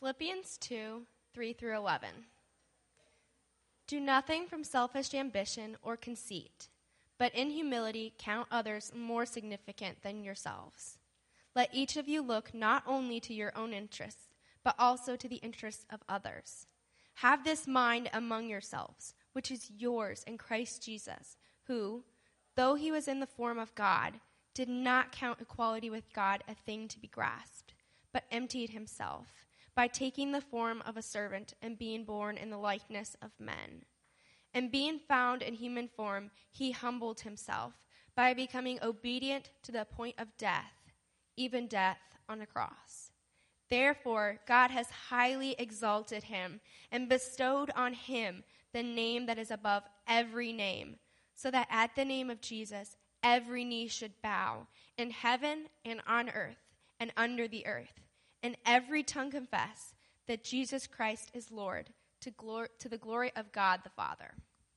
Philippians 2, 3 through 11. Do nothing from selfish ambition or conceit, but in humility count others more significant than yourselves. Let each of you look not only to your own interests, but also to the interests of others. Have this mind among yourselves, which is yours in Christ Jesus, who, though he was in the form of God, did not count equality with God a thing to be grasped, but emptied himself by taking the form of a servant and being born in the likeness of men. And being found in human form, he humbled himself by becoming obedient to the point of death, even death on a cross. Therefore, God has highly exalted him and bestowed on him the name that is above every name, so that at the name of Jesus, every knee should bow in heaven and on earth and under the earth, and every tongue confess that Jesus Christ is Lord, to the glory of God the Father.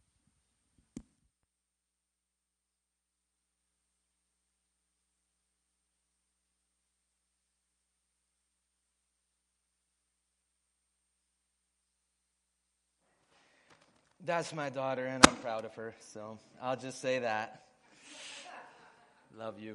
That's my daughter, and I'm proud of her, so I'll just say that. Love you.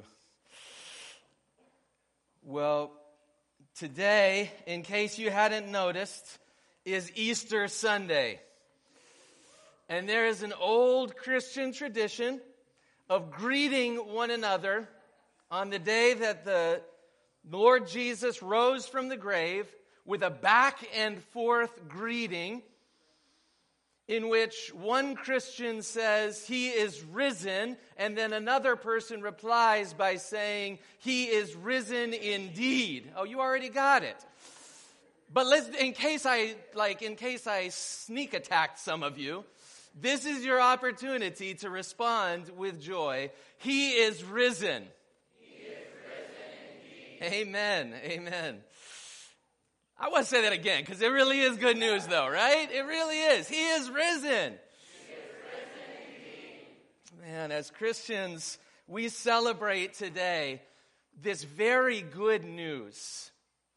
Well, today, in case you hadn't noticed, is Easter Sunday. And there is an old Christian tradition of greeting one another on the day that the Lord Jesus rose from the grave with a back and forth greeting in which one Christian says, "He is risen," and then another person replies by saying, "He is risen indeed." Oh, you already got it. But in case I sneak attacked some of you, this is your opportunity to respond with joy. He is risen. He is risen indeed. Amen. Amen. I want to say that again, because it really is good news, though, right? It really is. He is risen. He is risen indeed. Man, as Christians, we celebrate today this very good news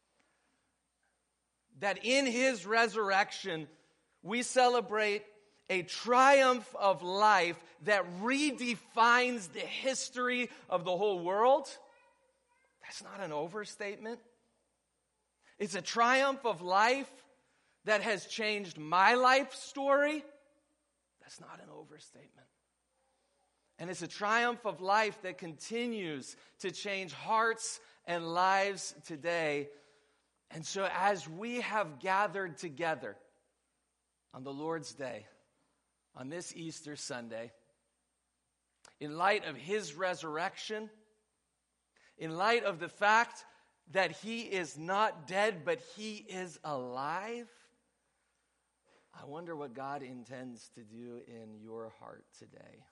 that in his resurrection, we celebrate a triumph of life that redefines the history of the whole world. That's not an overstatement. It's a triumph of life that has changed my life story. That's not an overstatement. And it's a triumph of life that continues to change hearts and lives today. And so as we have gathered together on the Lord's Day, on this Easter Sunday, in light of his resurrection, in light of the fact that he is not dead, but he is alive, I wonder what God intends to do in your heart today.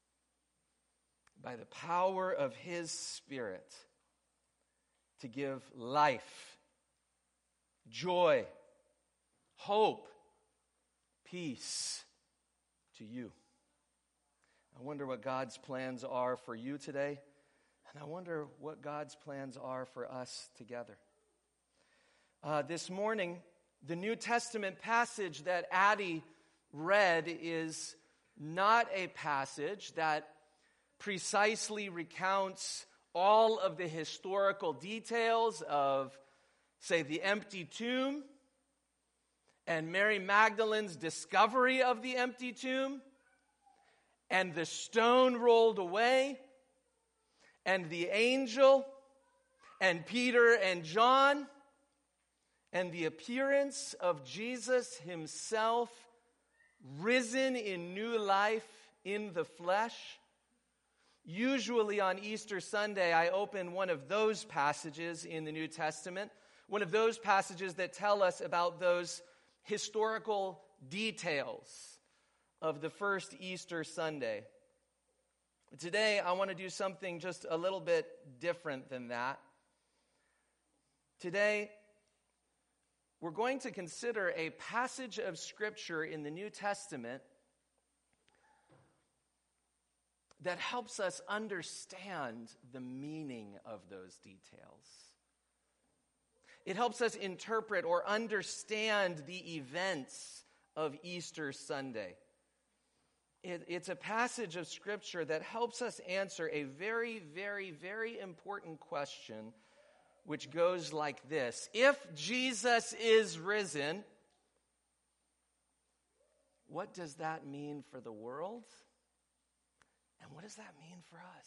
By the power of his Spirit, to give life, joy, hope, peace to you. I wonder what God's plans are for you today. And I wonder what God's plans are for us together. This morning, the New Testament passage that Addie read is not a passage that precisely recounts all of the historical details of, say, the empty tomb and Mary Magdalene's discovery of the empty tomb and the stone rolled away and the angel, and Peter and John, and the appearance of Jesus himself, risen in new life in the flesh. Usually on Easter Sunday, I open one of those passages in the New Testament, one of those passages that tell us about those historical details of the first Easter Sunday. Today, I want to do something just a little bit different than that. Today, we're going to consider a passage of Scripture in the New Testament that helps us understand the meaning of those details. It helps us interpret or understand the events of Easter Sunday. It's a passage of Scripture that helps us answer a very, very, very important question, which goes like this. If Jesus is risen, what does that mean for the world? And what does that mean for us?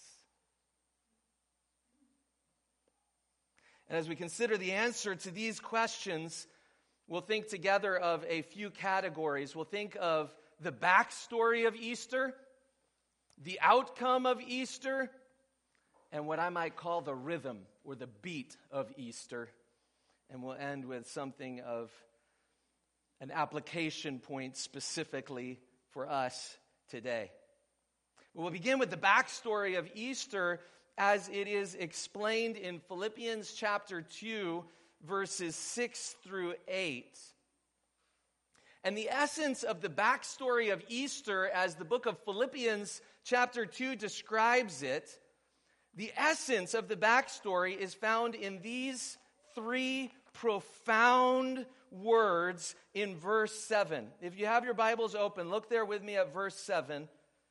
And as we consider the answer to these questions, we'll think together of a few categories. We'll think of the backstory of Easter, the outcome of Easter, and what I might call the rhythm or the beat of Easter. And we'll end with something of an application point specifically for us today. We'll begin with the backstory of Easter as it is explained in Philippians chapter 2, verses 6 through 8. And the essence of the backstory of Easter, as the book of Philippians chapter 2 describes it, the essence of the backstory is found in these three profound words in verse 7. If you have your Bibles open, look there with me at verse 7.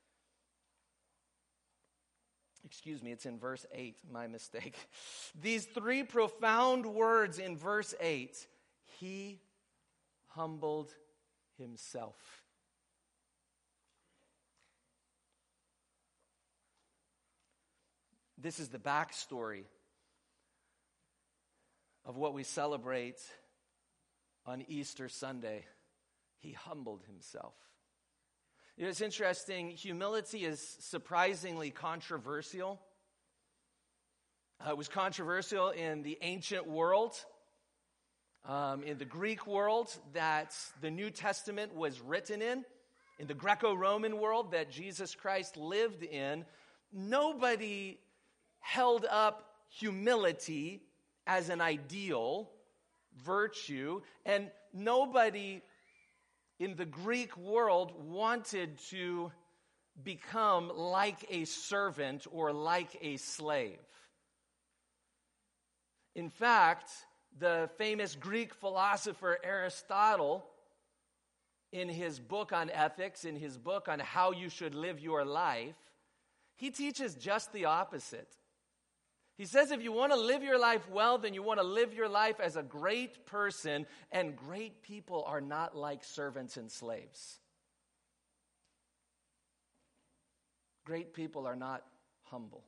Excuse me, it's in verse 8, my mistake. These three profound words in verse 8. He humbled himself. This is the backstory of what we celebrate on Easter Sunday. He humbled himself. You know, it's interesting, humility is surprisingly controversial. It was controversial in the ancient world, in the Greek world that the New Testament was written in the Greco-Roman world that Jesus Christ lived in. Nobody held up humility as an ideal virtue, and nobody in the Greek world wanted to become like a servant or like a slave. In fact, the famous Greek philosopher Aristotle, in his book on ethics, in his book on how you should live your life, he teaches just the opposite. He says if you want to live your life well, then you want to live your life as a great person, and great people are not like servants and slaves. Great people are not humble.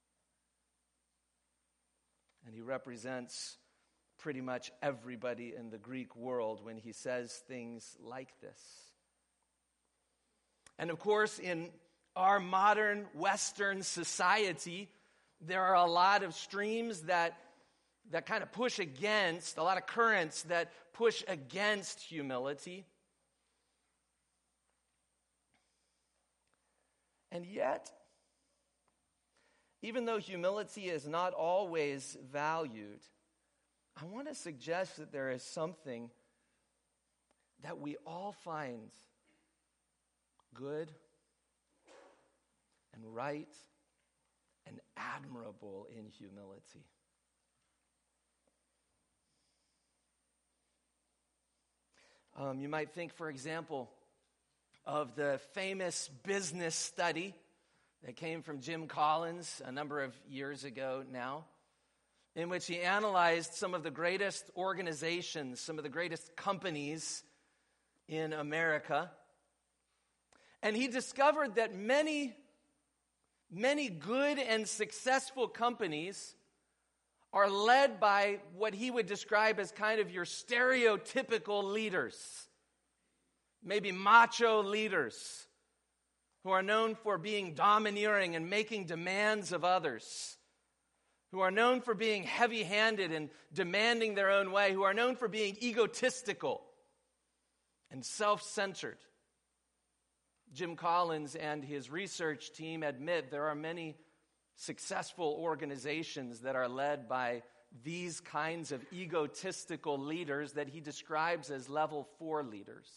And he represents pretty much everybody in the Greek world when he says things like this. And of course, in our modern Western society, there are a lot of streams that kind of push against, a lot of currents that push against humility. And yet, even though humility is not always valued, I want to suggest that there is something that we all find good and right and admirable in humility. You might think, for example, of the famous business study that came from Jim Collins a number of years ago now, in which he analyzed some of the greatest organizations, some of the greatest companies in America. And he discovered that many good and successful companies are led by what he would describe as kind of your stereotypical leaders. Maybe macho leaders who are known for being domineering and making demands of others, who are known for being heavy-handed and demanding their own way, who are known for being egotistical and self-centered. Jim Collins and his research team admit there are many successful organizations that are led by these kinds of egotistical leaders that he describes as level 4 leaders.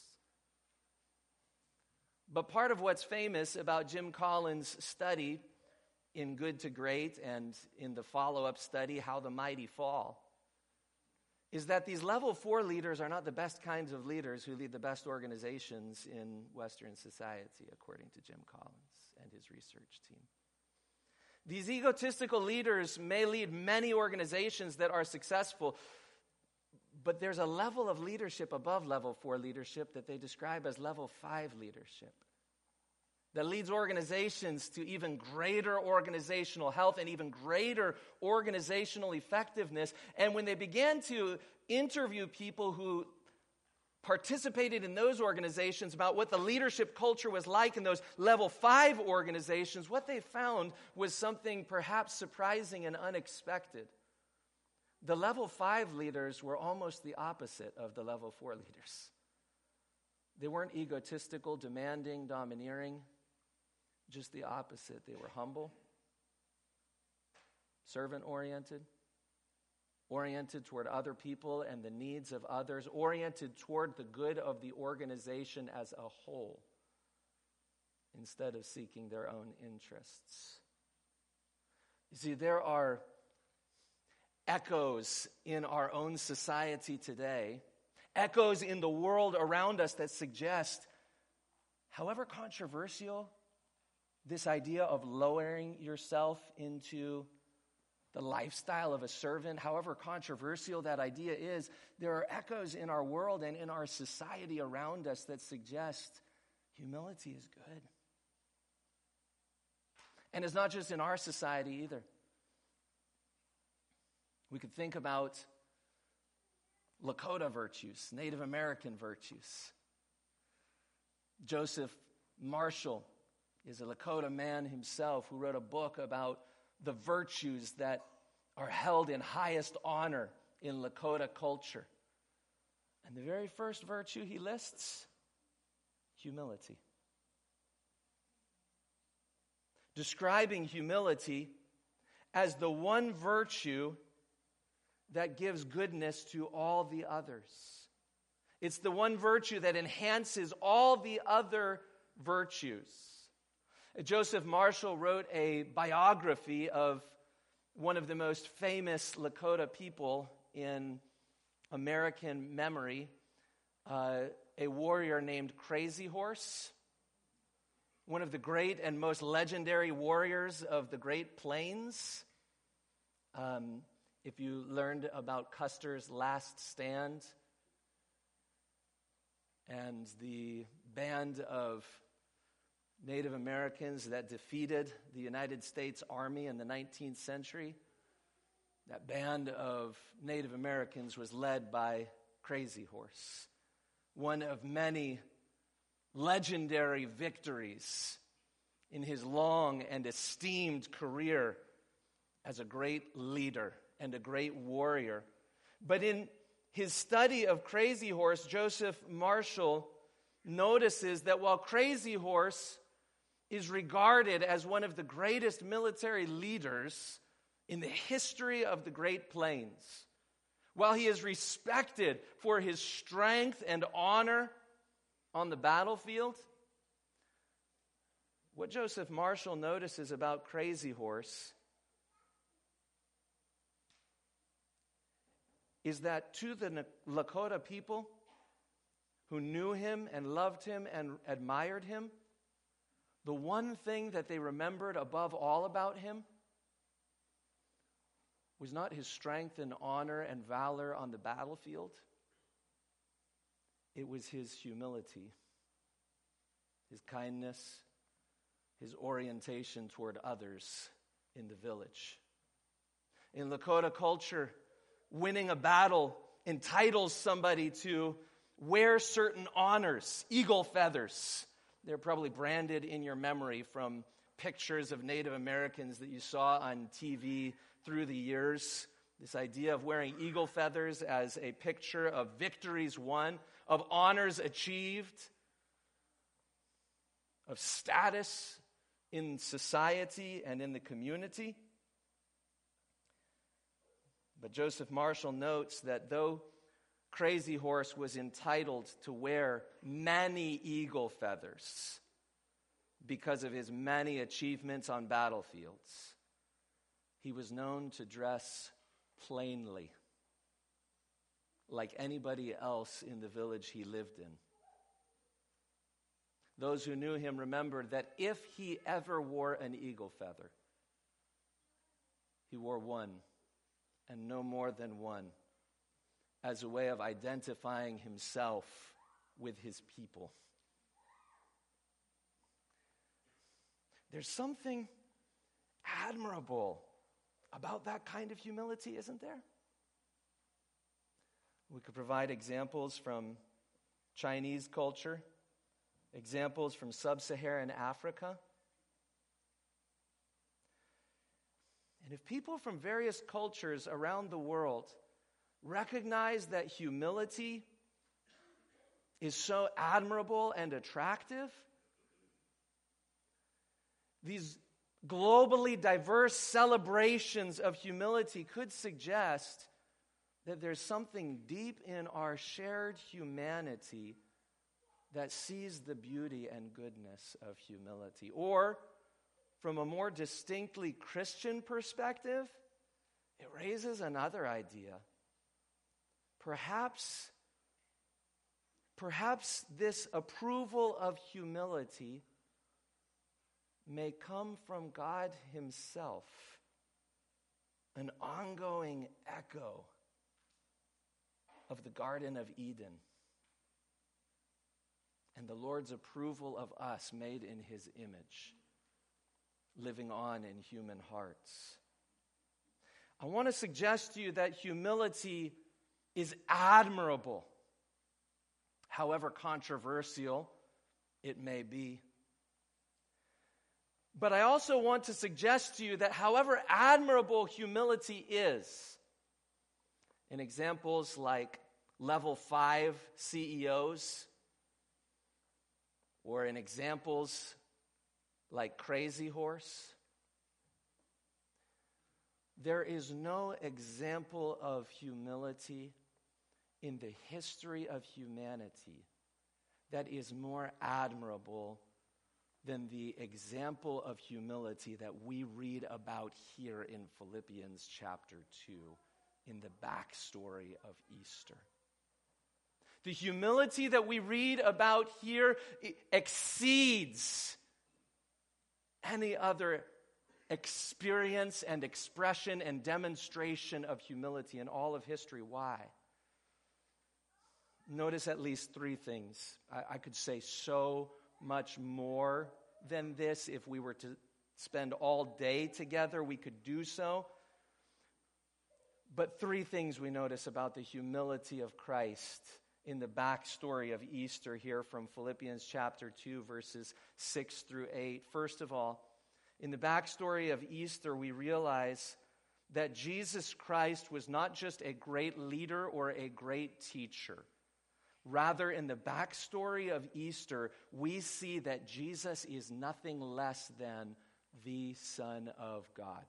But part of what's famous about Jim Collins' study in Good to Great and in the follow-up study, How the Mighty Fall, is that these level 4 leaders are not the best kinds of leaders who lead the best organizations in Western society, according to Jim Collins and his research team. These egotistical leaders may lead many organizations that are successful, but there's a level of leadership above level 4 leadership that they describe as level 5 leadership that leads organizations to even greater organizational health and even greater organizational effectiveness. And when they began to interview people who participated in those organizations about what the leadership culture was like in those level 5 organizations, what they found was something perhaps surprising and unexpected. The level 5 leaders were almost the opposite of the level 4 leaders. They weren't egotistical, demanding, domineering. Just the opposite. They were humble, servant-oriented, oriented toward other people and the needs of others, oriented toward the good of the organization as a whole, instead of seeking their own interests. You see, there are echoes in our own society today, echoes in the world around us that suggest, however controversial this idea of lowering yourself into the lifestyle of a servant, however controversial that idea is, there are echoes in our world and in our society around us that suggest humility is good. And it's not just in our society either. We could think about Lakota virtues, Native American virtues. Joseph Marshall is a Lakota man himself who wrote a book about the virtues that are held in highest honor in Lakota culture. And the very first virtue he lists, humility. Describing humility as the one virtue that gives goodness to all the others. It's the one virtue that enhances all the other virtues. Joseph Marshall wrote a biography of one of the most famous Lakota people in American memory, a warrior named Crazy Horse, one of the great and most legendary warriors of the Great Plains. If you learned about Custer's last stand and the band of Native Americans that defeated the United States Army in the 19th century, that band of Native Americans was led by Crazy Horse, one of many legendary victories in his long and esteemed career as a great leader and a great warrior. But in his study of Crazy Horse, Joseph Marshall notices that while Crazy Horse is regarded as one of the greatest military leaders in the history of the Great Plains, while he is respected for his strength and honor on the battlefield, what Joseph Marshall notices about Crazy Horse is that to the Lakota people who knew him and loved him and admired him, the one thing that they remembered above all about him was not his strength and honor and valor on the battlefield. It was his humility, his kindness, his orientation toward others in the village. In Lakota culture, winning a battle entitles somebody to wear certain honors, eagle feathers. They're probably branded in your memory from pictures of Native Americans that you saw on TV through the years. This idea of wearing eagle feathers as a picture of victories won, of honors achieved, of status in society and in the community. But Joseph Marshall notes that though Crazy Horse was entitled to wear many eagle feathers because of his many achievements on battlefields, he was known to dress plainly. like anybody else in the village he lived in. Those who knew him remembered that if he ever wore an eagle feather, he wore one, and no more than one, as a way of identifying himself with his people. There's something admirable about that kind of humility, isn't there? We could provide examples from Chinese culture, examples from sub-Saharan Africa. And if people from various cultures around the world recognize that humility is so admirable and attractive, these globally diverse celebrations of humility could suggest that there's something deep in our shared humanity that sees the beauty and goodness of humility. Or, from a more distinctly Christian perspective, it raises another idea. Perhaps this approval of humility may come from God himself, an ongoing echo of the Garden of Eden and the Lord's approval of us made in his image, living on in human hearts. I want to suggest to you that humility is admirable, however controversial it may be. But I also want to suggest to you that however admirable humility is, in examples like level 5 CEOs, or in examples like Crazy Horse, there is no example of humility in the history of humanity that is more admirable than the example of humility that we read about here in Philippians chapter 2, in the backstory of Easter. The humility that we read about here exceeds any other experience and expression and demonstration of humility in all of history. Why? Notice at least three things. I could say so much more than this. If we were to spend all day together, we could do so. But three things we notice about the humility of Christ in the backstory of Easter here from Philippians chapter 2, verses 6 through 8. First of all, in the backstory of Easter, we realize that Jesus Christ was not just a great leader or a great teacher. Rather, in the backstory of Easter, we see that Jesus is nothing less than the Son of God.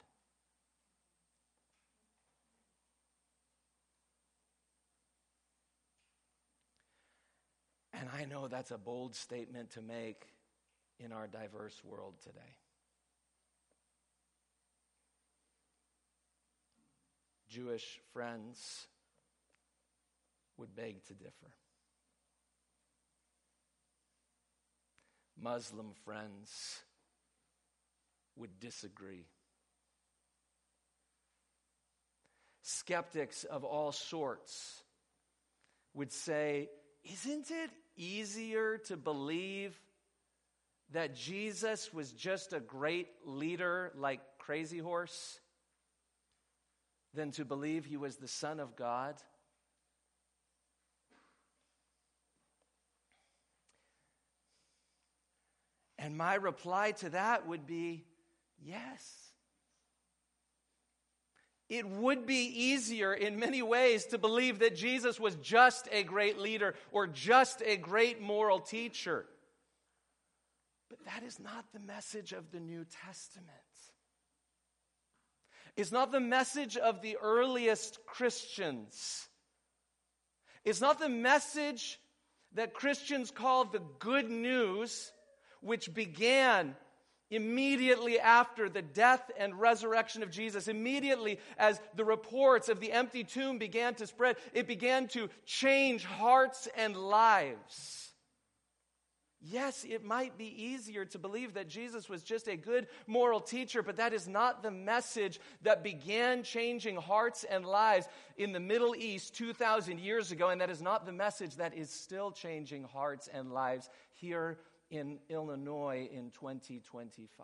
And I know that's a bold statement to make in our diverse world today. Jewish friends would beg to differ. Muslim friends would disagree. Skeptics of all sorts would say, isn't it easier to believe that Jesus was just a great leader like Crazy Horse than to believe he was the Son of God? And my reply to that would be, yes. It would be easier in many ways to believe that Jesus was just a great leader or just a great moral teacher. But that is not the message of the New Testament. It's not the message of the earliest Christians. It's not the message that Christians call the good news, which began immediately after the death and resurrection of Jesus, immediately as the reports of the empty tomb began to spread, it began to change hearts and lives. Yes, it might be easier to believe that Jesus was just a good moral teacher, but that is not the message that began changing hearts and lives in the Middle East 2,000 years ago, and that is not the message that is still changing hearts and lives here in Illinois in 2025.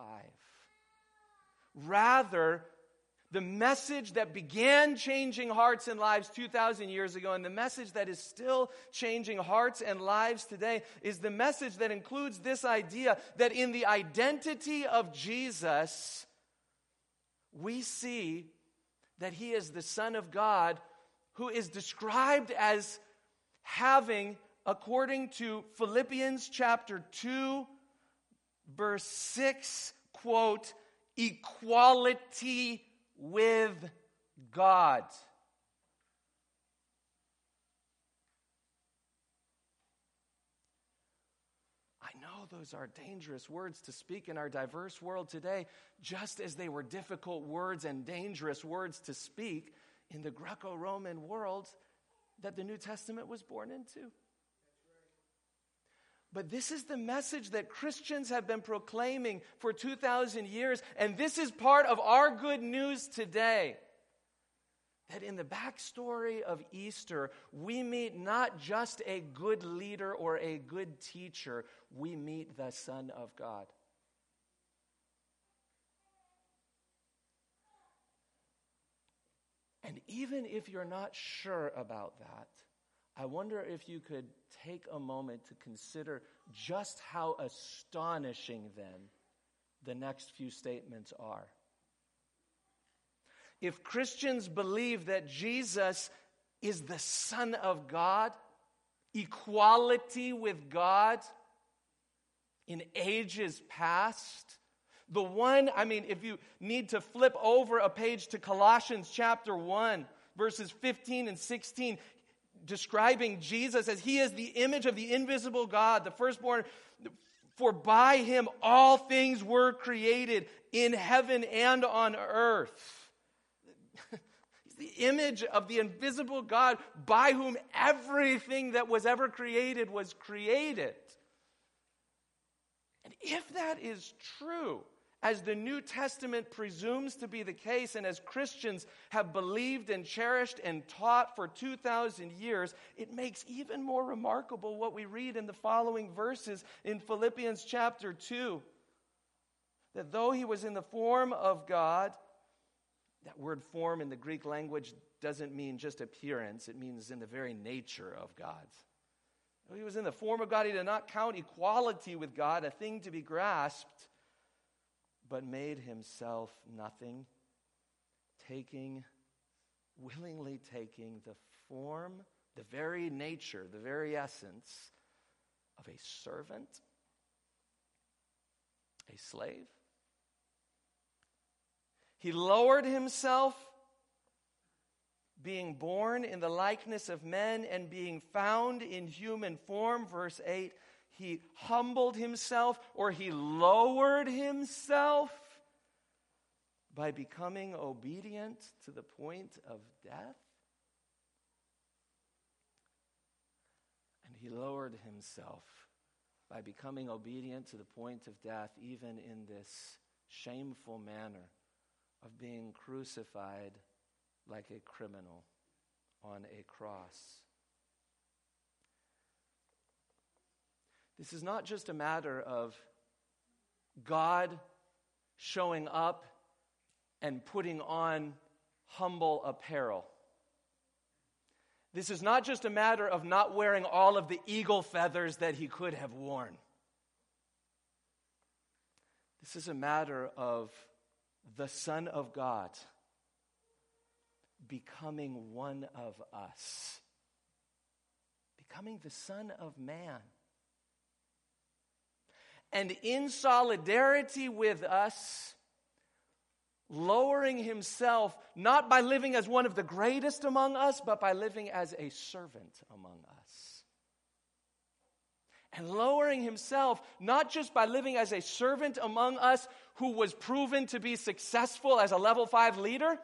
Rather, the message that began changing hearts and lives 2,000 years ago and the message that is still changing hearts and lives today is the message that includes this idea that in the identity of Jesus, we see that he is the Son of God who is described as having, according to Philippians chapter 2, verse 6, quote, equality with God. I know those are dangerous words to speak in our diverse world today, just as they were difficult words and dangerous words to speak in the Greco-Roman world that the New Testament was born into. But this is the message that Christians have been proclaiming for 2,000 years, and this is part of our good news today. That in the backstory of Easter, we meet not just a good leader or a good teacher, we meet the Son of God. And even if you're not sure about that, I wonder if you could take a moment to consider just how astonishing then the next few statements are. If Christians believe that Jesus is the Son of God, equality with God in ages past, the one, if you need to flip over a page to Colossians chapter 1, verses 15 and 16, describing Jesus as he is the image of the invisible God, the firstborn, for by him all things were created in heaven and on earth. He's the image of the invisible God by whom everything that was ever created was created. And if that is true, as the New Testament presumes to be the case, and as Christians have believed and cherished and taught for 2,000 years, it makes even more remarkable what we read in the following verses in Philippians chapter 2. That though he was in the form of God, that word form in the Greek language doesn't mean just appearance, it means in the very nature of God. Though he was in the form of God, he did not count equality with God a thing to be grasped, but made himself nothing, willingly taking the form, the very nature, the very essence of a servant, a slave. He lowered himself, being born in the likeness of men and being found in human form, verse 8, he humbled himself, or he lowered himself by becoming obedient to the point of death. And he lowered himself by becoming obedient to the point of death, even in this shameful manner of being crucified like a criminal on a cross. This is not just a matter of God showing up and putting on humble apparel. This is not just a matter of not wearing all of the eagle feathers that he could have worn. This is a matter of the Son of God becoming one of us, becoming the Son of Man. And in solidarity with us, lowering himself, not by living as one of the greatest among us, but by living as a servant among us. and lowering himself, not just by living as a servant among us who was proven to be successful as a level 5 leader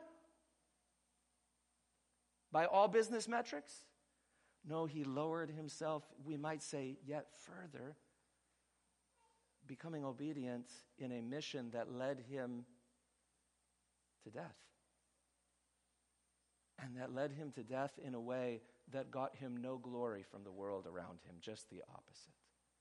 by all business metrics. No, he lowered himself, we might say, yet further, becoming obedient in a mission that led him to death. And that led him to death in a way that got him no glory from the world around him, just the opposite.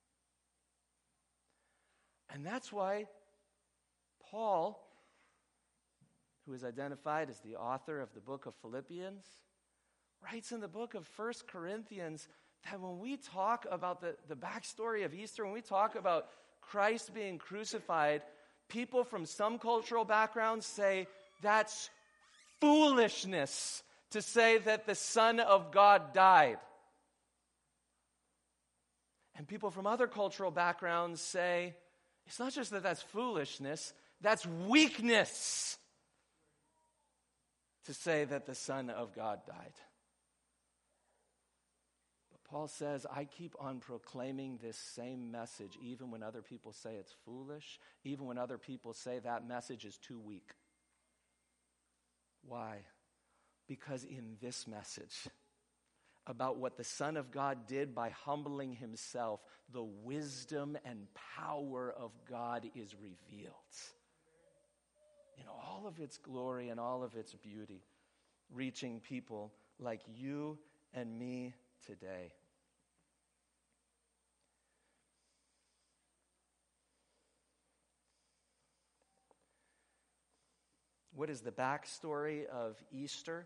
And that's why Paul, who is identified as the author of the book of Philippians, writes in the book of 1 Corinthians that when we talk about the backstory of Easter, when we talk about Christ being crucified, people from some cultural backgrounds say that's foolishness to say that the Son of God died. And people from other cultural backgrounds say, it's not just that that's foolishness, that's weakness to say that the Son of God died. But Paul says, I keep on proclaiming this same message even when other people say it's foolish, even when other people say that message is too weak. Why? Because in this message about what the Son of God did by humbling himself, the wisdom and power of God is revealed in all of its glory and all of its beauty, reaching people like you and me today. What is the backstory of Easter?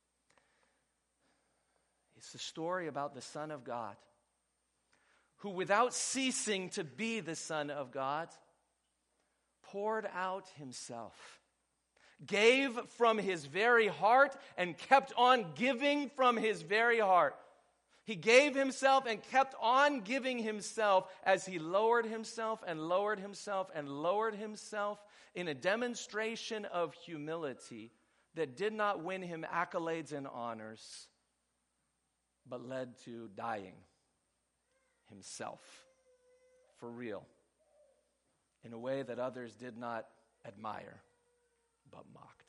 It's the story about the Son of God, who without ceasing to be the Son of God, poured out himself, gave from his very heart, and kept on giving from his very heart. He gave himself and kept on giving himself as he lowered himself and lowered himself and lowered himself in a demonstration of humility that did not win him accolades and honors, but led to dying himself for real in a way that others did not admire but mocked.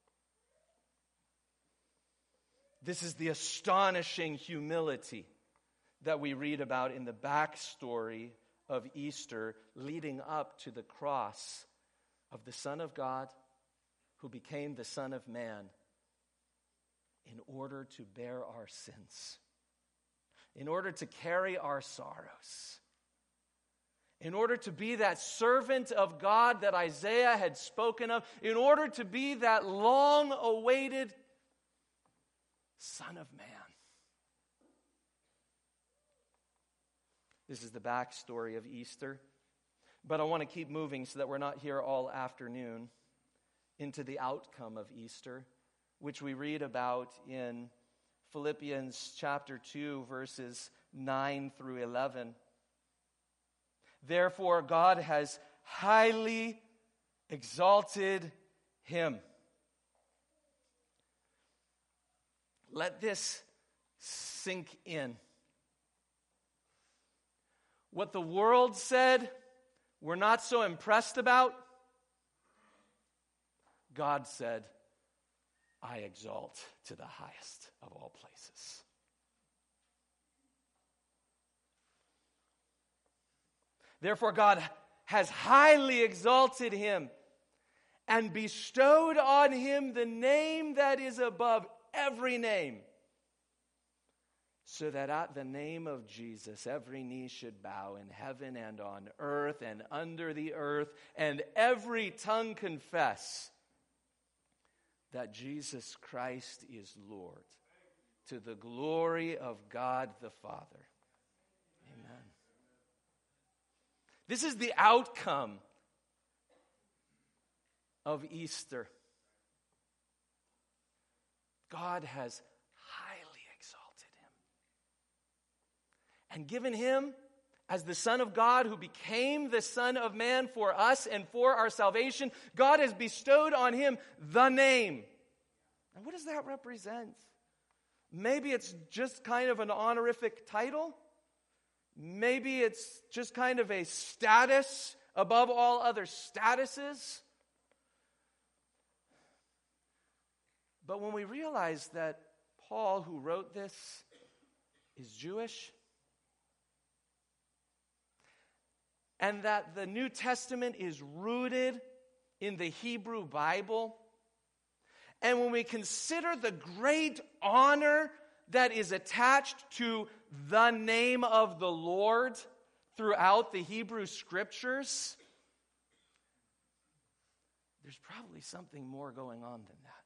This is the astonishing humility that we read about in the backstory of Easter leading up to the cross of the Son of God who became the Son of Man in order to bear our sins, in order to carry our sorrows, in order to be that servant of God that Isaiah had spoken of, in order to be that long-awaited Son of Man. This is the backstory of Easter. But I want to keep moving so that we're not here all afternoon into the outcome of Easter, which we read about in Philippians chapter 2, verses 9 through 11. Therefore, God has highly exalted him. Let this sink in. What the world said we're not so impressed about, God said, I exalt to the highest of all places. Therefore, God has highly exalted him and bestowed on him the name that is above every name, so that at the name of Jesus every knee should bow in heaven and on earth and under the earth, and every tongue confess that Jesus Christ is Lord, to the glory of God the Father. Amen. This is the outcome of Easter. God has highly exalted him and given him as the Son of God who became the Son of Man for us and for our salvation. God has bestowed on him the name. And what does that represent? Maybe it's just kind of an honorific title. Maybe it's just kind of a status above all other statuses. But when we realize that Paul, who wrote this, is Jewish, and that the New Testament is rooted in the Hebrew Bible, and when we consider the great honor that is attached to the name of the Lord throughout the Hebrew Scriptures, there's probably something more going on than that.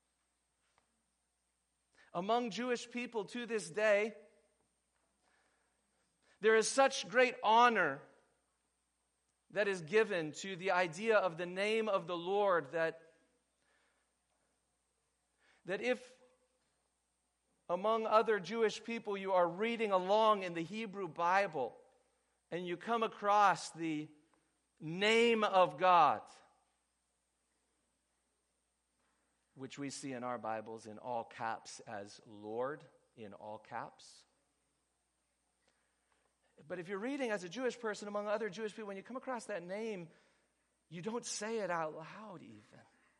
Among Jewish people to this day, there is such great honor that is given to the idea of the name of the Lord that if among other Jewish people you are reading along in the Hebrew Bible and you come across the name of God, which we see in our Bibles in all caps as Lord, in all caps. But if you're reading as a Jewish person among other Jewish people, when you come across that name, you don't say it out loud even.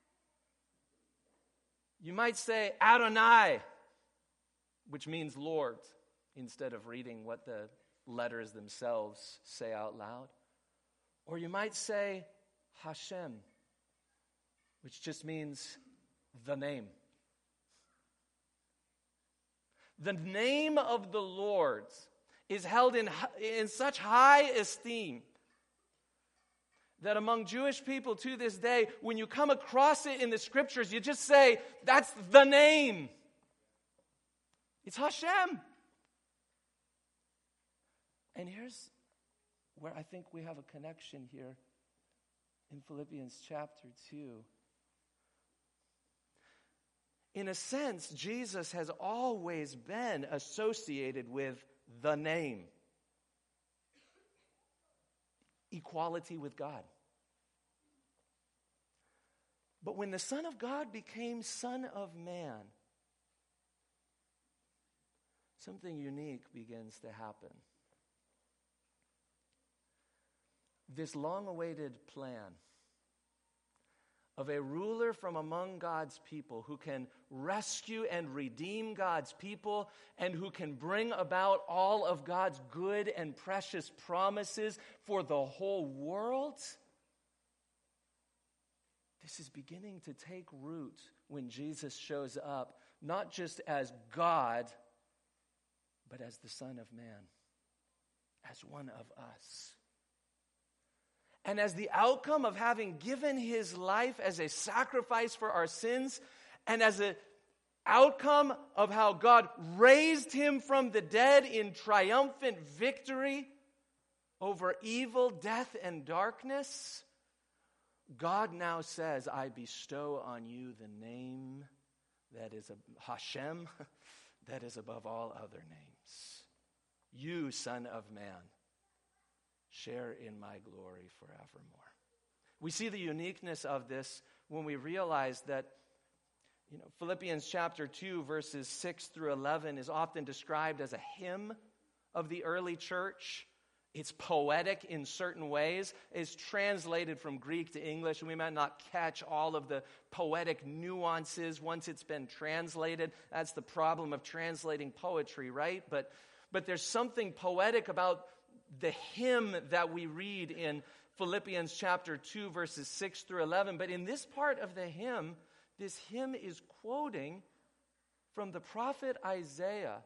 You might say Adonai, which means Lord, instead of reading what the letters themselves say out loud. Or you might say Hashem, which just means the name. The name of the Lord is held in such high esteem that among Jewish people to this day, when you come across it in the Scriptures, you just say, that's the name. It's Hashem. And here's where I think we have a connection here in Philippians chapter 2. In a sense, Jesus has always been associated with the name. Equality with God. But when the Son of God became Son of Man, something unique begins to happen. This long-awaited plan of a ruler from among God's people who can rescue and redeem God's people and who can bring about all of God's good and precious promises for the whole world. This is beginning to take root when Jesus shows up, not just as God, but as the Son of Man, as one of us. And as the outcome of having given his life as a sacrifice for our sins, and as an outcome of how God raised him from the dead in triumphant victory over evil, death, and darkness, God now says, I bestow on you the name that is Hashem, that is above all other names. You, Son of Man, share in my glory forevermore. We see the uniqueness of this when we realize that, Philippians chapter 2, verses 6 through 11 is often described as a hymn of the early church. It's poetic in certain ways. It's translated from Greek to English, and we might not catch all of the poetic nuances once it's been translated. That's the problem of translating poetry, right? But there's something poetic about the hymn that we read in Philippians chapter 2, verses 6 through 11. But in this part of the hymn, this hymn is quoting from the prophet Isaiah,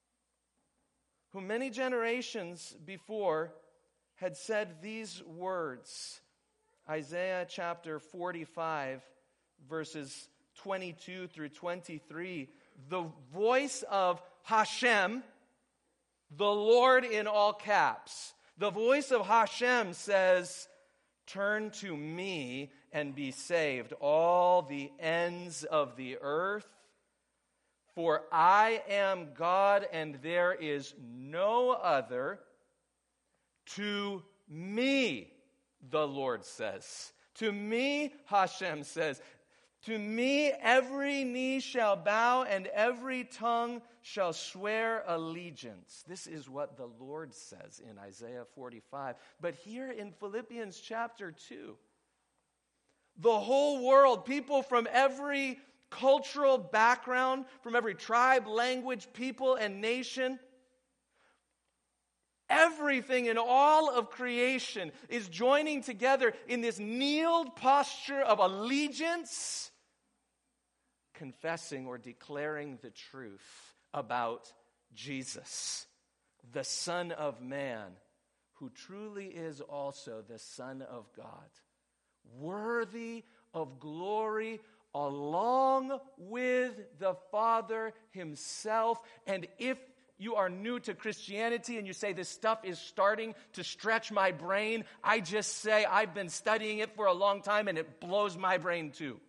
who many generations before had said these words. Isaiah chapter 45, verses 22 through 23. The voice of Hashem, the Lord in all caps. The voice of Hashem says, turn to me and be saved, all the ends of the earth. For I am God and there is no other. To me, the Lord says. To me, Hashem says, To me every knee shall bow and every tongue shall swear allegiance. This is what the Lord says in Isaiah 45. But here in Philippians chapter 2, the whole world, people from every cultural background, from every tribe, language, people, and nation, everything in all of creation is joining together in this kneeled posture of allegiance, confessing or declaring the truth about Jesus, the Son of Man, who truly is also the Son of God, worthy of glory along with the Father himself. And if you are new to Christianity and you say, this stuff is starting to stretch my brain, I just say, I've been studying it for a long time and it blows my brain too.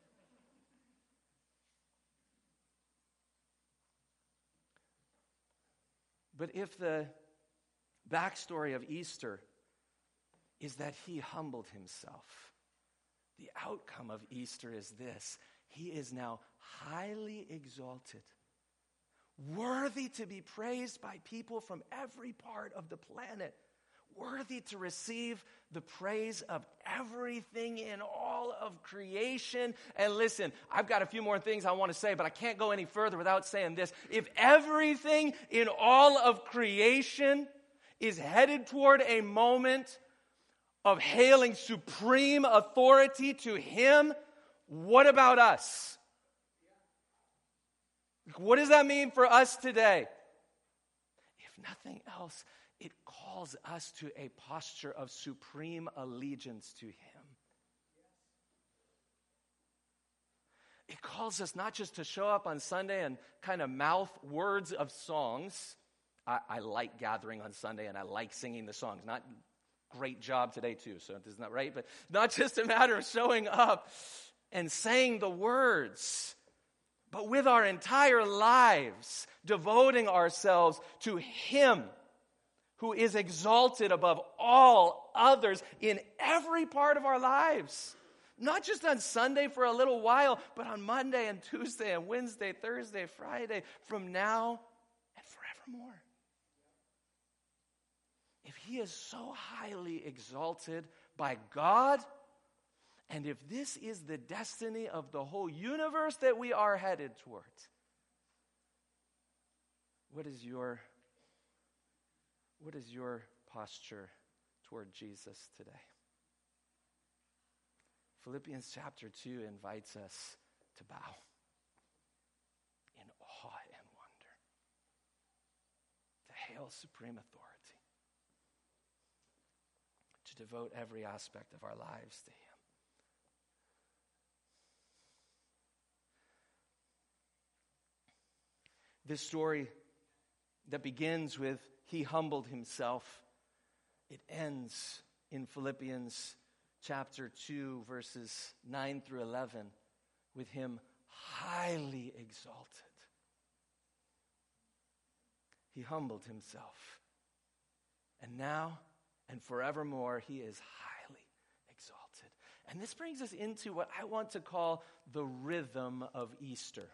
But if the backstory of Easter is that he humbled himself, the outcome of Easter is this: he is now highly exalted, worthy to be praised by people from every part of the planet, worthy to receive the praise of everything in all of creation. And listen, I've got a few more things I want to say, but I can't go any further without saying this. If everything in all of creation is headed toward a moment of hailing supreme authority to him, what about us? What does that mean for us today? If nothing else, it calls us to a posture of supreme allegiance to him. It calls us not just to show up on Sunday and kind of mouth words of songs. I like gathering on Sunday and I like singing the songs. Not great job today too, so isn't that right? But not just a matter of showing up and saying the words, but with our entire lives, devoting ourselves to him who is exalted above all others in every part of our lives. Not just on Sunday for a little while, but on Monday and Tuesday and Wednesday, Thursday, Friday, from now and forevermore. If he is so highly exalted by God, and if this is the destiny of the whole universe that we are headed towards, what is your posture toward Jesus today? Philippians chapter 2 invites us to bow in awe and wonder, to hail supreme authority, to devote every aspect of our lives to him. This story that begins with he humbled himself, it ends in Philippians chapter 2, verses 9 through 11, with him highly exalted. He humbled himself. And now and forevermore, he is highly exalted. And this brings us into what I want to call the rhythm of Easter.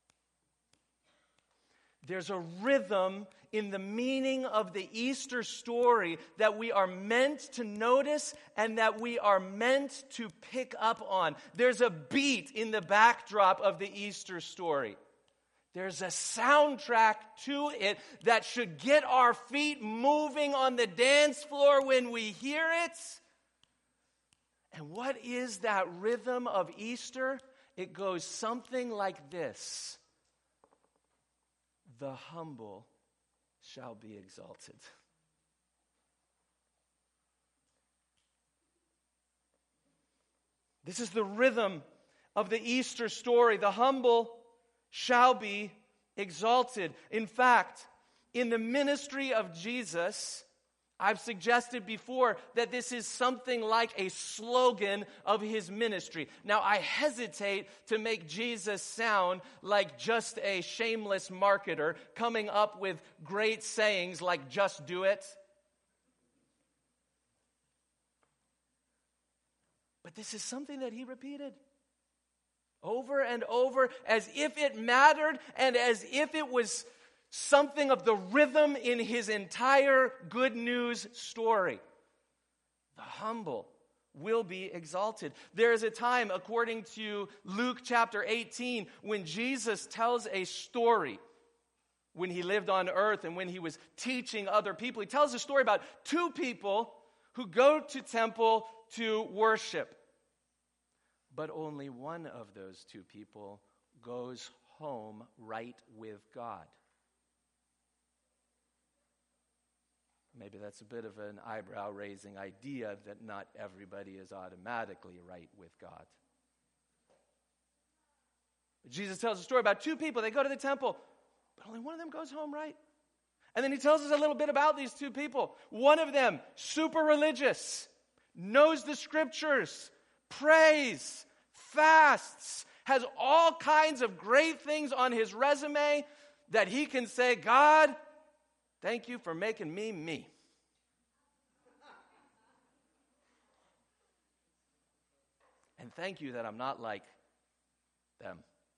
There's a rhythm in the meaning of the Easter story that we are meant to notice and that we are meant to pick up on. There's a beat in the backdrop of the Easter story. There's a soundtrack to it that should get our feet moving on the dance floor when we hear it. And what is that rhythm of Easter? It goes something like this: the humble shall be exalted. This is the rhythm of the Easter story. The humble shall be exalted. In fact, in the ministry of Jesus, I've suggested before that this is something like a slogan of his ministry. Now, I hesitate to make Jesus sound like just a shameless marketer coming up with great sayings like "just do it." But this is something that he repeated. Over and over, as if it mattered and as if it was something of the rhythm in his entire good news story. The humble will be exalted. There is a time, according to Luke chapter 18, when Jesus tells a story when he lived on earth and when he was teaching other people. He tells a story about two people who go to temple to worship. But only one of those two people goes home right with God. Maybe that's a bit of an eyebrow-raising idea that not everybody is automatically right with God. But Jesus tells a story about two people. They go to the temple, but only one of them goes home right. And then he tells us a little bit about these two people. One of them, super religious, knows the scriptures, prays, fasts, has all kinds of great things on his resume that he can say, God, thank you for making me me. And thank you that I'm not like them.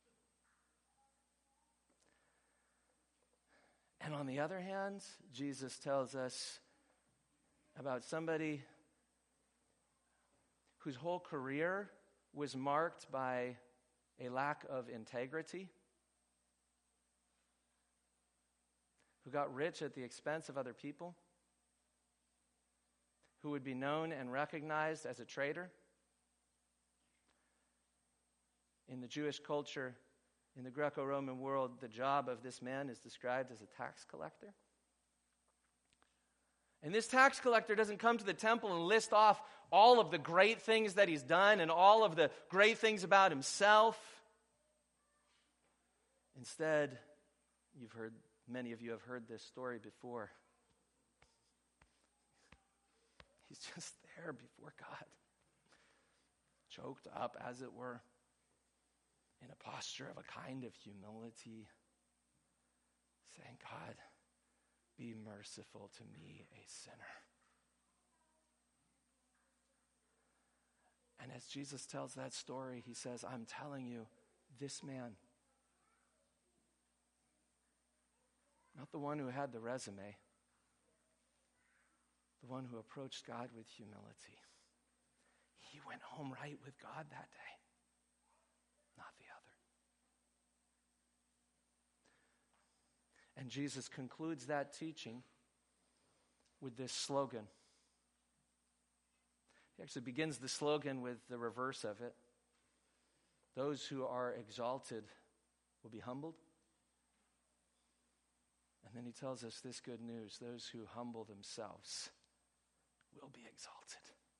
And on the other hand, Jesus tells us about somebody whose whole career was marked by a lack of integrity, who got rich at the expense of other people, who would be known and recognized as a traitor. In the Jewish culture, in the Greco-Roman world, the job of this man is described as a tax collector. And this tax collector doesn't come to the temple and list off all of the great things that he's done and all of the great things about himself. Instead, many of you have heard this story before. He's just there before God, choked up, as it were, in a posture of a kind of humility, saying, God, be merciful to me, a sinner. And as Jesus tells that story, he says, I'm telling you, this man, not the one who had the resume, the one who approached God with humility, he went home right with God that day, not the other. And Jesus concludes that teaching with this slogan. He actually begins the slogan with the reverse of it. Those who are exalted will be humbled. And then he tells us this good news. Those who humble themselves will be exalted.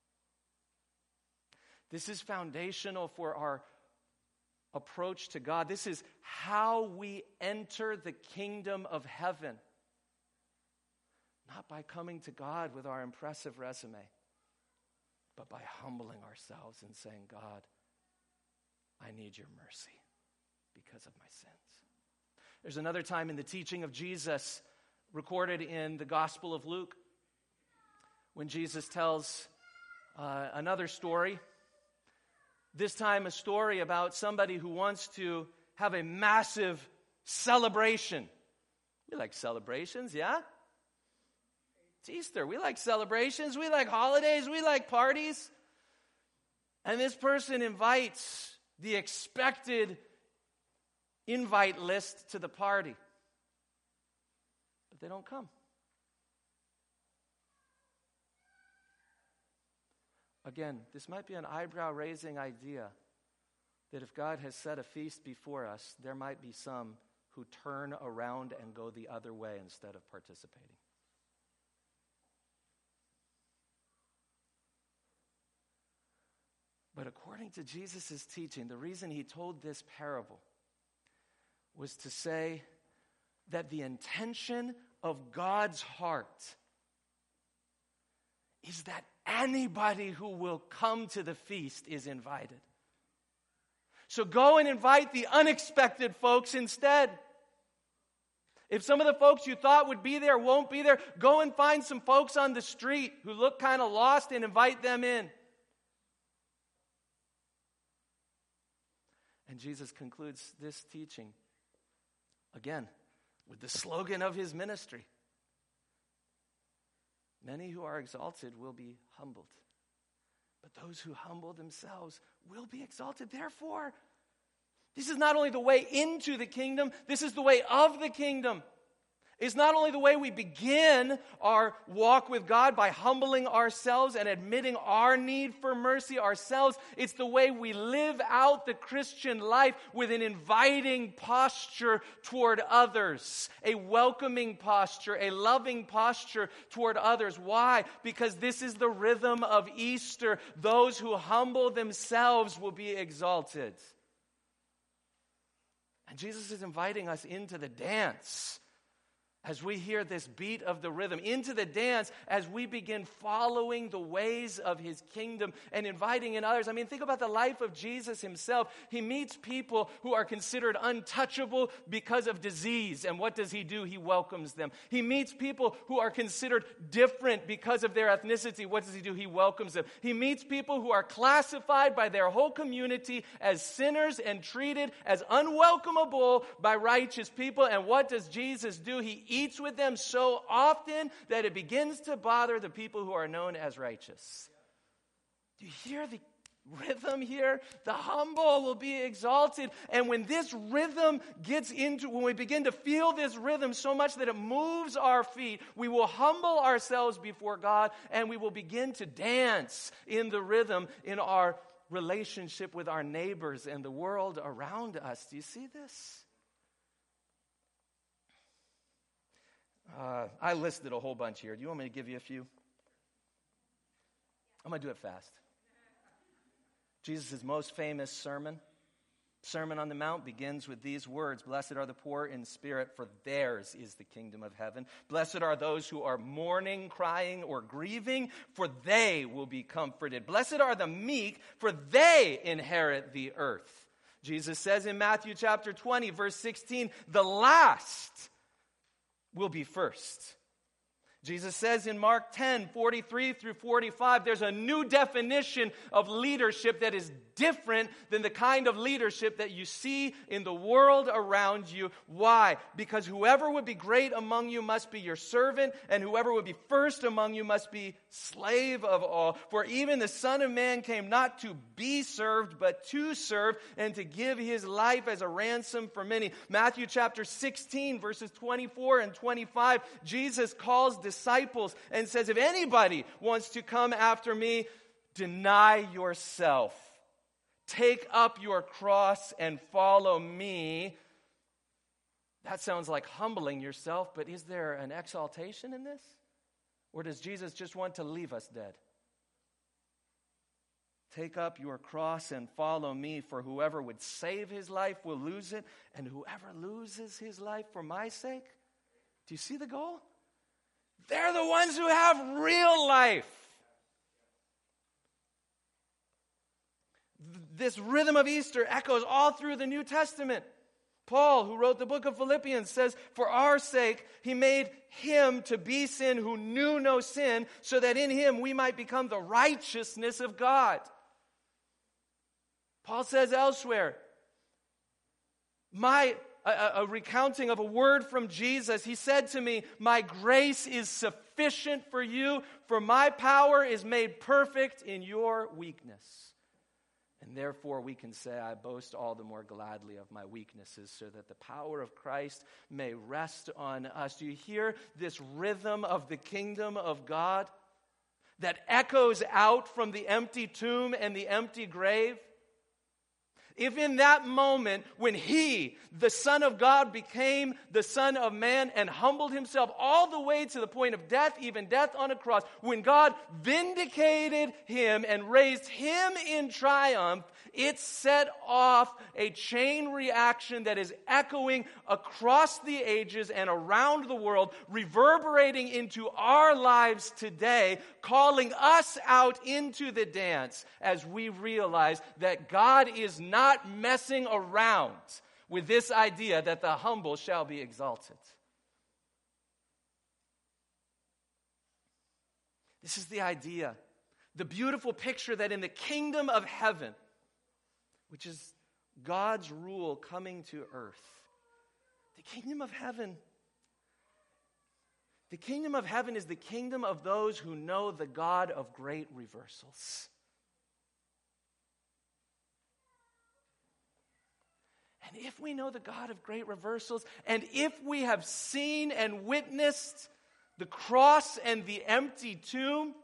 This is foundational for our approach to God. This is how we enter the kingdom of heaven. Not by coming to God with our impressive resume, but by humbling ourselves and saying, God, I need your mercy because of my sins. There's another time in the teaching of Jesus recorded in the Gospel of Luke when Jesus tells another story. This time a story about somebody who wants to have a massive celebration. We like celebrations, yeah? It's Easter. We like celebrations. We like holidays. We like parties. And this person invites the expected invite list to the party. But they don't come. Again, this might be an eyebrow-raising idea that if God has set a feast before us, there might be some who turn around and go the other way instead of participating. But according to Jesus' teaching, the reason he told this parable was to say that the intention of God's heart is that anybody who will come to the feast is invited. So go and invite the unexpected folks instead. If some of the folks you thought would be there won't be there, go and find some folks on the street who look kind of lost and invite them in. And Jesus concludes this teaching, again, with the slogan of his ministry. Many who are exalted will be humbled, but those who humble themselves will be exalted. Therefore, this is not only the way into the kingdom, this is the way of the kingdom. It's not only the way we begin our walk with God by humbling ourselves and admitting our need for mercy ourselves. It's the way we live out the Christian life with an inviting posture toward others, a welcoming posture, a loving posture toward others. Why? Because this is the rhythm of Easter. Those who humble themselves will be exalted. And Jesus is inviting us into the dance as we hear this beat of the rhythm, into the dance as we begin following the ways of his kingdom and inviting in others. I mean, think about the life of Jesus himself. He meets people who are considered untouchable because of disease. And what does he do? He welcomes them. He meets people who are considered different because of their ethnicity. What does he do? He welcomes them. He meets people who are classified by their whole community as sinners and treated as unwelcomable by righteous people. And what does Jesus do? He eats with them so often that it begins to bother the people who are known as righteous. Do you hear the rhythm here? The humble will be exalted. And when this rhythm when we begin to feel this rhythm so much that it moves our feet, we will humble ourselves before God and we will begin to dance in the rhythm in our relationship with our neighbors and the world around us. Do you see this? I listed a whole bunch here. Do you want me to give you a few? I'm going to do it fast. Jesus' most famous Sermon on the Mount, begins with these words: "Blessed are the poor in spirit, for theirs is the kingdom of heaven. Blessed are those who are mourning, crying, or grieving, for they will be comforted. Blessed are the meek, for they inherit the earth." Jesus says in Matthew chapter 20, verse 16, "The last will be first." Jesus says in Mark 10, 43 through 45, there's a new definition of leadership that is different than the kind of leadership that you see in the world around you. Why? Because whoever would be great among you must be your servant, and whoever would be first among you must be slave of all. For even the Son of Man came not to be served, but to serve, and to give his life as a ransom for many. Matthew chapter 16, verses 24 and 25, Jesus calls disciples and says, if anybody wants to come after me, deny yourself. Take up your cross and follow me. That sounds like humbling yourself, but is there an exaltation in this? Or does Jesus just want to leave us dead? Take up your cross and follow me, for whoever would save his life will lose it, and whoever loses his life for my sake, do you see the goal? They're the ones who have real life. This rhythm of Easter echoes all through the New Testament. Paul, who wrote the book of Philippians, says, for our sake, he made him to be sin who knew no sin, so that in him we might become the righteousness of God. Paul says elsewhere, a recounting of a word from Jesus, he said to me, my grace is sufficient for you, for my power is made perfect in your weakness. And therefore we can say, I boast all the more gladly of my weaknesses, so that the power of Christ may rest on us. Do you hear this rhythm of the kingdom of God that echoes out from the empty tomb and the empty grave? If in that moment when he, the Son of God, became the Son of Man and humbled himself all the way to the point of death, even death on a cross, when God vindicated him and raised him in triumph, it set off a chain reaction that is echoing across the ages and around the world, reverberating into our lives today, calling us out into the dance as we realize that God is not messing around with this idea that the humble shall be exalted. This is the idea, the beautiful picture that in the kingdom of heaven, which is God's rule coming to earth. The kingdom of heaven. The kingdom of heaven is the kingdom of those who know the God of great reversals. And if we know the God of great reversals, and if we have seen and witnessed the cross and the empty tomb,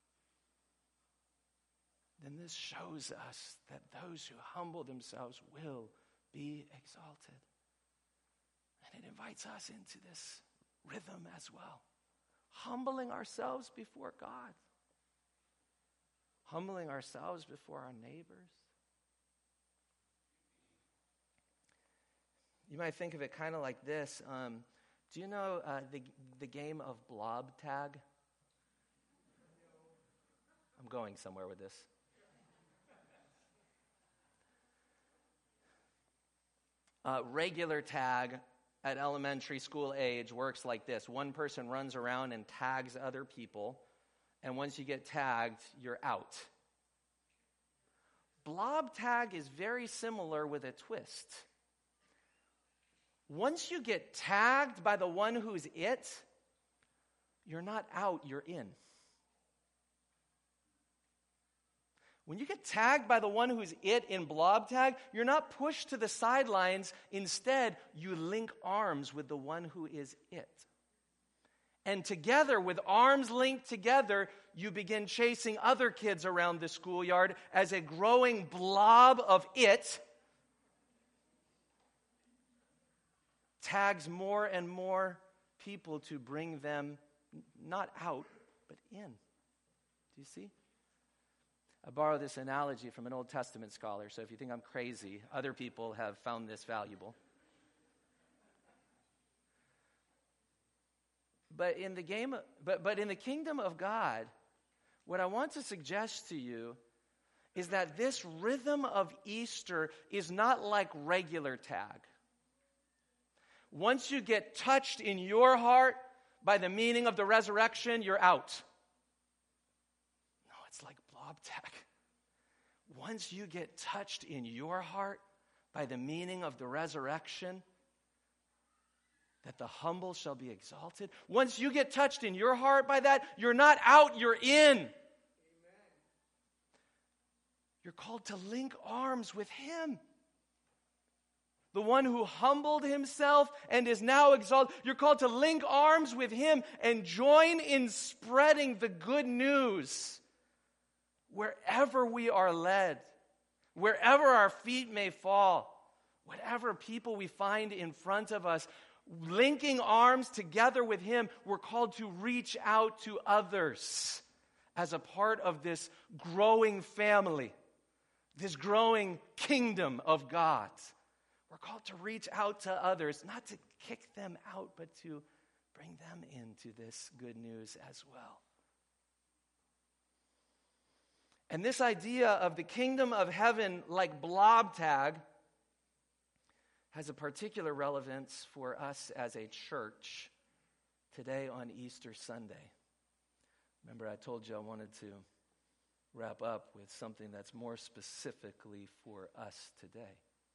then this shows us that those who humble themselves will be exalted. And it invites us into this rhythm as well. Humbling ourselves before God. Humbling ourselves before our neighbors. You might think of it kind of like this. Do you know the game of blob tag? I'm going somewhere with this. Regular tag at elementary school age works like this. One person runs around and tags other people, and once you get tagged, you're out. Blob tag is very similar with a twist. Once you get tagged by the one who's it, you're not out, you're in. When you get tagged by the one who's it in blob tag, you're not pushed to the sidelines. Instead, you link arms with the one who is it. And together, with arms linked together, you begin chasing other kids around the schoolyard as a growing blob of it tags more and more people to bring them not out, but in. Do you see? I borrow this analogy from an Old Testament scholar, so if you think I'm crazy, other people have found this valuable. But in the kingdom of God, what I want to suggest to you is that this rhythm of Easter is not like regular tag. Once you get touched in your heart by the meaning of the resurrection, you're out. No, it's like blob tag. Once you get touched in your heart by the meaning of the resurrection, that the humble shall be exalted. Once you get touched in your heart by that, you're not out, you're in. Amen. You're called to link arms with Him. The one who humbled himself and is now exalted. You're called to link arms with Him and join in spreading the good news wherever we are led, wherever our feet may fall, whatever people we find in front of us. Linking arms together with Him, we're called to reach out to others as a part of this growing family, this growing kingdom of God. We're called to reach out to others, not to kick them out, but to bring them into this good news as well. And this idea of the kingdom of heaven like blob tag has a particular relevance for us as a church today on Easter Sunday. Remember, I told you I wanted to wrap up with something that's more specifically for us today.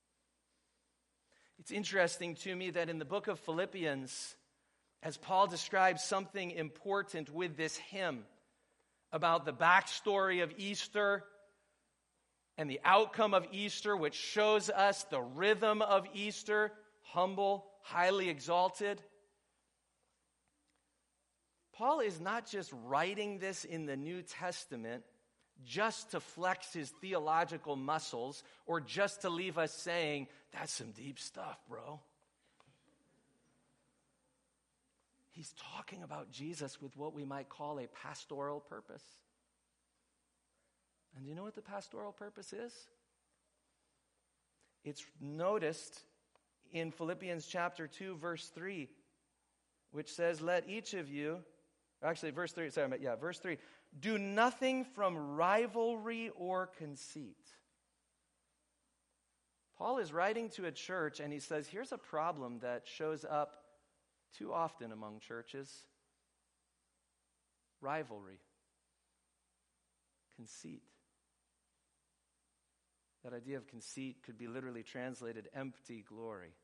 It's interesting to me that in the book of Philippians, as Paul describes something important with this hymn about the backstory of Easter and the outcome of Easter, which shows us the rhythm of Easter, humble, highly exalted. Paul is not just writing this in the New Testament just to flex his theological muscles or just to leave us saying, that's some deep stuff, bro. He's talking about Jesus with what we might call a pastoral purpose. And do you know what the pastoral purpose is? It's noticed in Philippians chapter 2, verse 3, which says, let each of you, actually verse 3, verse 3, do nothing from rivalry or conceit. Paul is writing to a church and he says, here's a problem that shows up too often among churches. Rivalry. Conceit. That idea of conceit could be literally translated empty glory,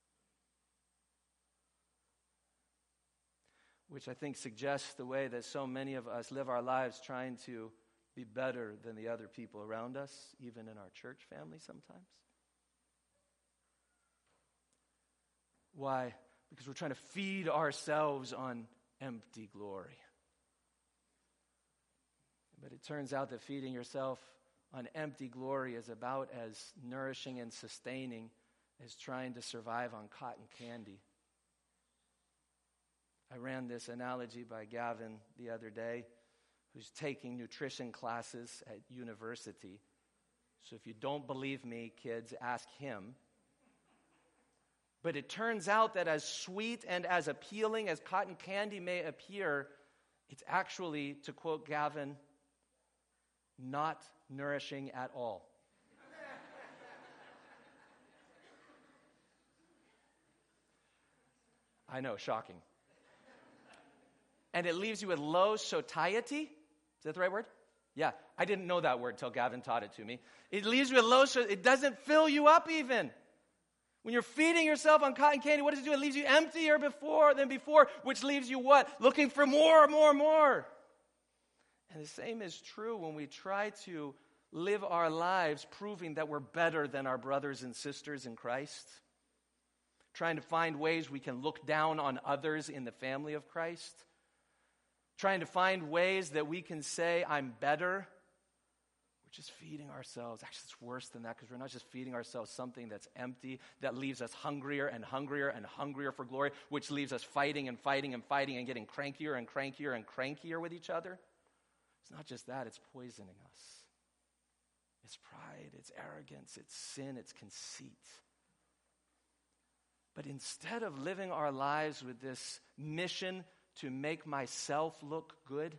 which I think suggests the way that so many of us live our lives trying to be better than the other people around us, even in our church family sometimes. Why? Because we're trying to feed ourselves on empty glory. But it turns out that feeding yourself on empty glory is about as nourishing and sustaining as trying to survive on cotton candy. I ran this analogy by Gavin the other day, who's taking nutrition classes at university. So if you don't believe me, kids, ask him. But it turns out that as sweet and as appealing as cotton candy may appear, it's actually, to quote Gavin, not nourishing at all. I know, shocking. And it leaves you with low satiety. Is that the right word? Yeah, I didn't know that word till Gavin taught it to me. It leaves you with low satiety. It doesn't fill you up even. When you're feeding yourself on cotton candy, what does it do? It leaves you emptier than before, which leaves you what? Looking for more. And the same is true when we try to live our lives proving that we're better than our brothers and sisters in Christ. Trying to find ways we can look down on others in the family of Christ. Trying to find ways that we can say, I'm better. We're just feeding ourselves. Actually, it's worse than that, because we're not just feeding ourselves something that's empty, that leaves us hungrier and hungrier and hungrier for glory, which leaves us fighting and getting crankier and crankier with each other. It's not just that, it's poisoning us. It's pride, it's arrogance, it's sin, it's conceit. But instead of living our lives with this mission to make myself look good,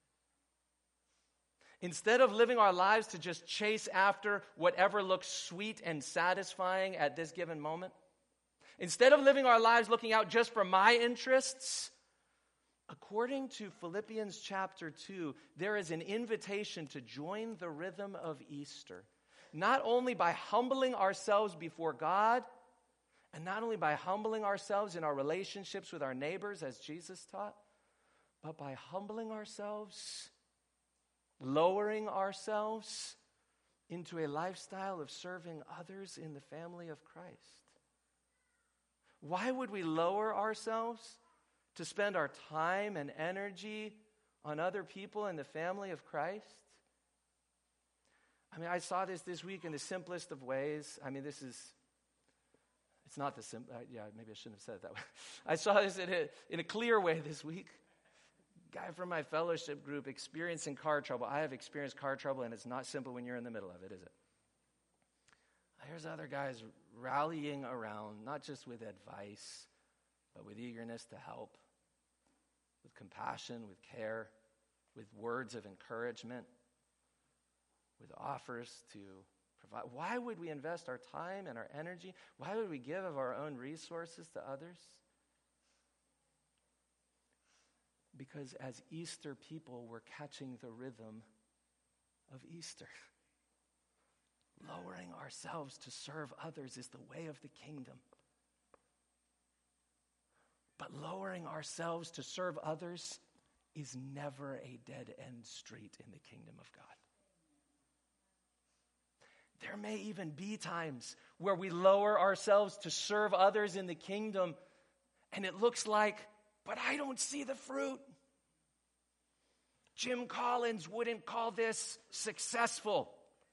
instead of living our lives to just chase after whatever looks sweet and satisfying at this given moment, instead of living our lives looking out just for my interests, according to Philippians chapter 2, there is an invitation to join the rhythm of Easter, not only by humbling ourselves before God, and not only by humbling ourselves in our relationships with our neighbors, as Jesus taught, but by humbling ourselves, lowering ourselves into a lifestyle of serving others in the family of Christ. Why would we lower ourselves to spend our time and energy on other people in the family of Christ? I saw this week in the simplest of ways. It's not the simple, maybe I shouldn't have said it that way. I saw this in a clear way this week. Guy from my fellowship group experiencing car trouble. I have experienced car trouble, and it's not simple when you're in the middle of it, is it? Here's other guys rallying around, not just with advice, but with eagerness to help, with compassion, with care, with words of encouragement, with offers to provide. Why would we invest our time and our energy? Why would we give of our own resources to others? Because as Easter people, we're catching the rhythm of Easter. Lowering ourselves to serve others is the way of the kingdom. But lowering ourselves to serve others is never a dead-end street in the kingdom of God. There may even be times where we lower ourselves to serve others in the kingdom, and it looks like, but I don't see the fruit. Jim Collins wouldn't call this successful.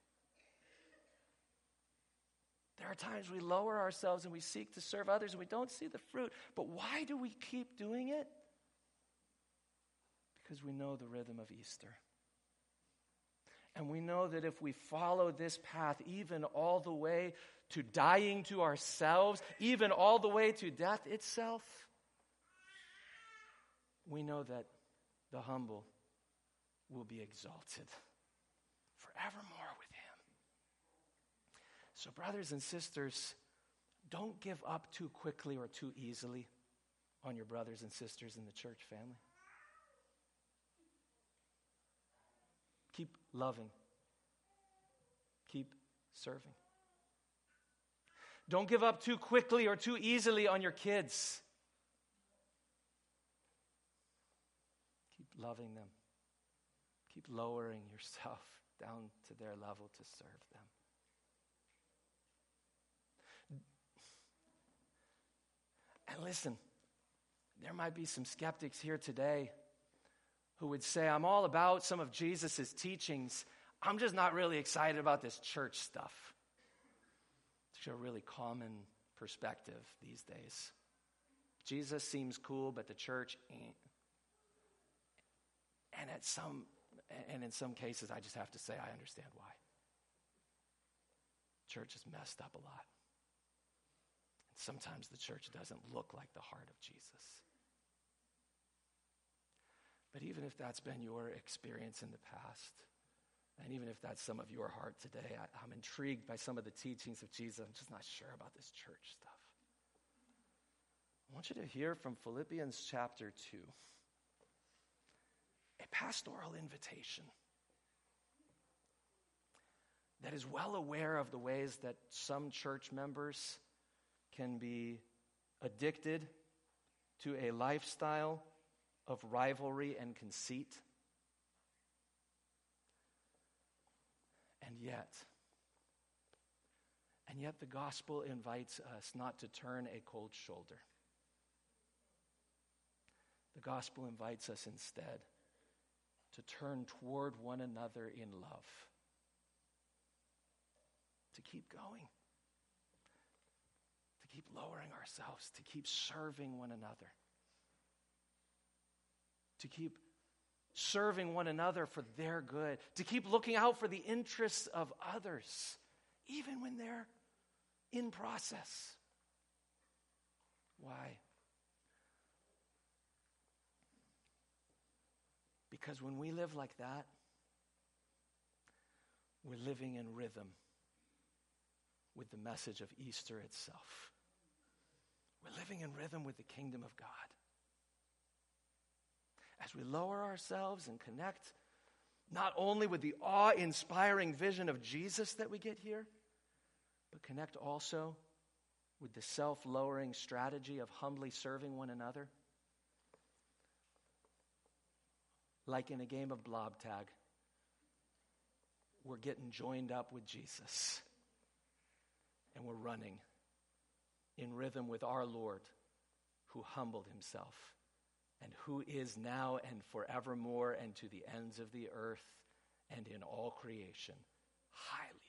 There are times we lower ourselves and we seek to serve others and we don't see the fruit. But why do we keep doing it? Because we know the rhythm of Easter. And we know that if we follow this path, even all the way to dying to ourselves, even all the way to death itself, we know that the humble will be exalted forevermore with him. So brothers and sisters, don't give up too quickly or too easily on your brothers and sisters in the church family. Keep loving. Keep Serving. Don't give up too quickly or too easily on your kids. Keep loving them. Keep lowering yourself down to their level to serve them. And listen, there might be some skeptics here today who would say, I'm all about some of Jesus' teachings. I'm just not really excited about this church stuff. It's a really common perspective these days. Jesus seems cool, but the church ain't. And in some cases, I just have to say, I understand why. Church is messed up a lot. And sometimes the church doesn't look like the heart of Jesus. But even if that's been your experience in the past, and even if that's some of your heart today, I'm intrigued by some of the teachings of Jesus. I'm just not sure about this church stuff. I want you to hear from Philippians chapter 2, a pastoral invitation that is well aware of the ways that some church members can be addicted to a lifestyle of rivalry and conceit. And yet the gospel invites us not to turn a cold shoulder. The gospel invites us instead to turn toward one another in love. To keep going. To keep lowering ourselves. To keep serving one another. To keep serving one another for their good. To keep looking out for the interests of others, even when they're in process. Why? Because when we live like that, we're living in rhythm with the message of Easter itself. We're living in rhythm with the kingdom of God. As we lower ourselves and connect not only with the awe-inspiring vision of Jesus that we get here, but connect also with the self-lowering strategy of humbly serving one another. Like in a game of blob tag, we're getting joined up with Jesus. And we're running in rhythm with our Lord, who humbled himself, and who is now and forevermore and to the ends of the earth and in all creation highly